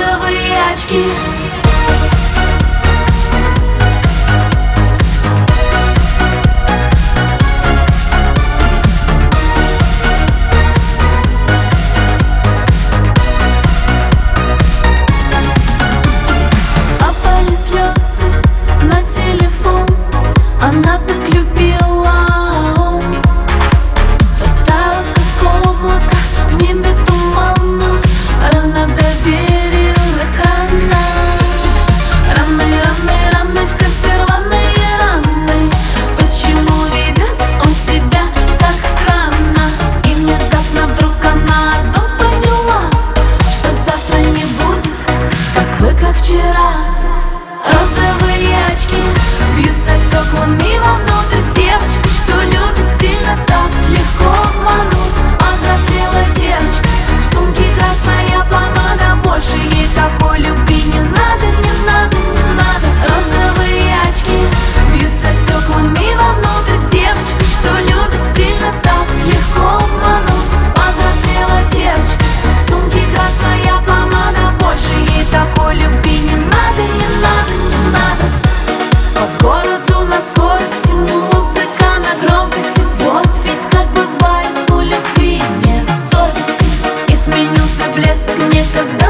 розовые очки. Опали слезы на телефон, она так любила, он растаял, как облако в небе туманном. Рано доверилась, рано. Раны, раны, раны, в сердце рваные раны. Почему ведет он себя так странно? И внезапно вдруг она одно поняла, что завтра не будет такой, как вчера. Розовые очки бьются стеклами вовнутрь. Девочка, что любит сильно, так легко обмануть. Повзрослела девочка, в сумке красная помада. Больше ей такой любви не надо, не надо, не надо. Розовые очки бьются стеклами вовнутрь. Девочка, что любит сильно, так легко обмануть. Повзрослела девочка, в сумке красная помада. Больше ей такой любви не надо, не надо, не надо. По городу на скорости, музыка на громкости. Вот ведь как бывает, у любви нет совести. И сменился блеск некогда